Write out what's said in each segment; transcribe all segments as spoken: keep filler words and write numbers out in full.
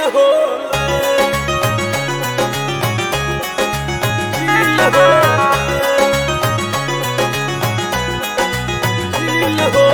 हो दिल हो दिल हो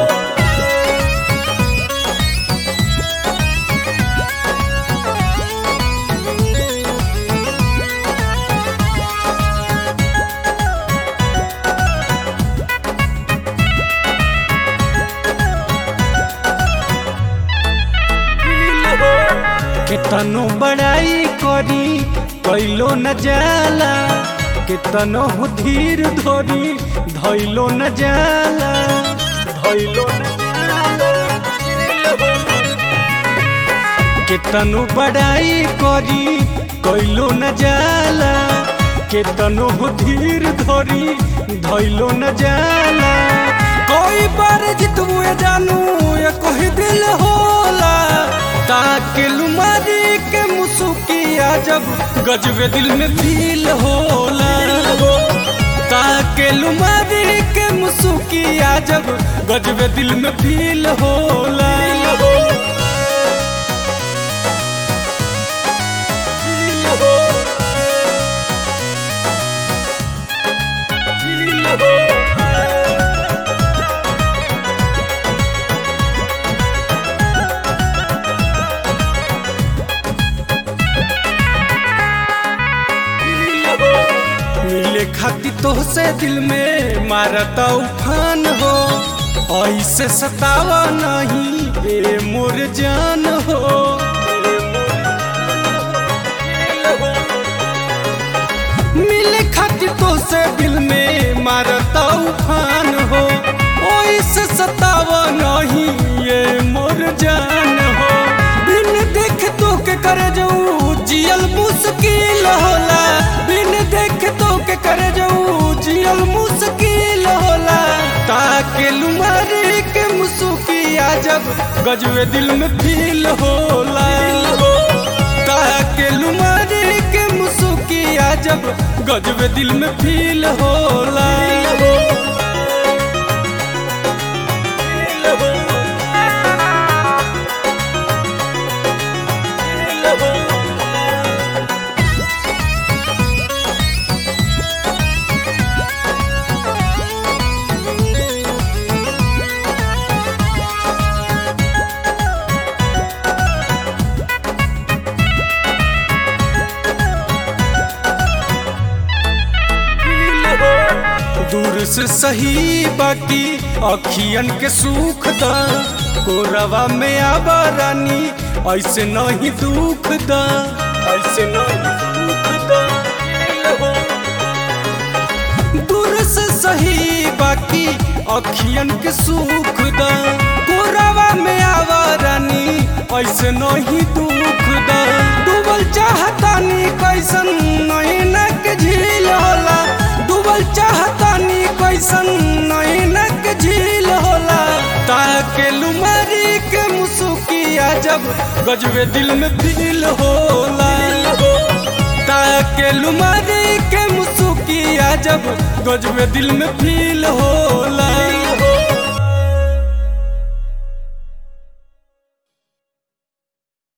कितनो बड़ाई करी कैलो न जाला, कितनो धीर धोरी धैलो न जाला, धैलो न जाला। कितनो बड़ाई करी कैलो न जाला, कितनो धीर धोरी धैलो न जाला। कोई बार जितबुए जानू ये कोई दिल होला, ताके लुमारी के मुसुकिया जब गजबे दिल में फील होला। ताके लुमारी के मुसुकिया जब गजबे दिल में फील होला। मिले खाती तो से दिल में मारता उफान हो, ऐसे सतावा नहीं ए मोर जान हो। मिले खाती तो से दिल में मारता उफान हो, ऐसे सतावा नहीं ये मोर जान हो। बिन देख तो के करे जाऊं जियल मुश्किल होला, बिन देख तो के करे जाऊं जियल मुश्किल होला। ताके लुमारी के मुसुकिया जब गजबे दिल में फील होला। ताके लुमारी के मुसुकिया जब गजबे दिल में फील होला। दूर से सही बाकी अखियन के सुख दा, कोरवा में आबा रानी ऐसे नहीं दुख दा, ऐसे नहीं दुख दा। दूर से सही बाकी अखियन के सुख दा, कोरवा में आबा रानी ऐसे नहीं दुख दा। डूबल चाहतानी कैसन नैना के झील होला, डूबल चाहतानी कैसन नैना के झील होला। ताके लुमारी के मुसुकिया जब गजबे दिल में फील होला। ताके लुमारी के मुसुकिया जब गजबे दिल में फील होला।